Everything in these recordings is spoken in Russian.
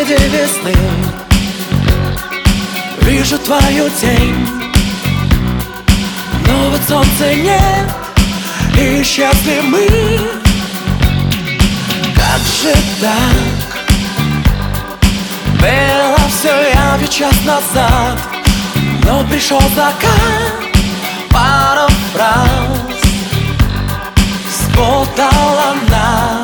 среди весны вижу твою тень, но вот солнца нет, и исчезли мы. Как же так? Было все явно час назад, но пришел закат, пара фраз спутала нас.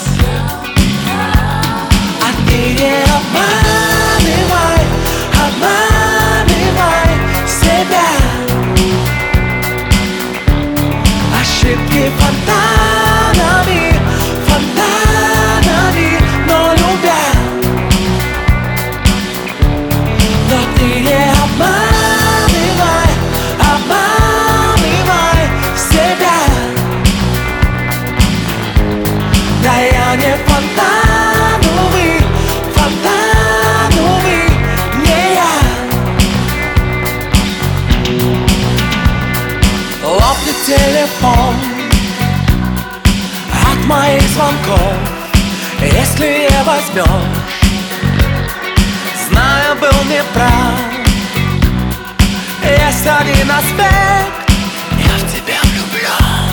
А ты не обманывай, обманывай себя. Ошибки фонтанами, фонтанами, но любя. Но ты не обманывай, обманывай себя. Да я не фонтановый, фонтановый, не я. Лопнет телефон от моих звонков, если не возьмешь, зная, был неправ. Есть один аспект, я в тебя влюблен.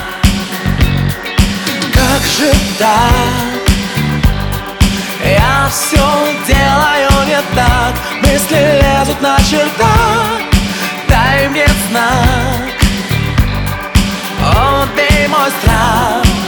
Как же так? Я все делаю не так, мысли лезут на чердак. Дай мне знак, о, ты мой страх.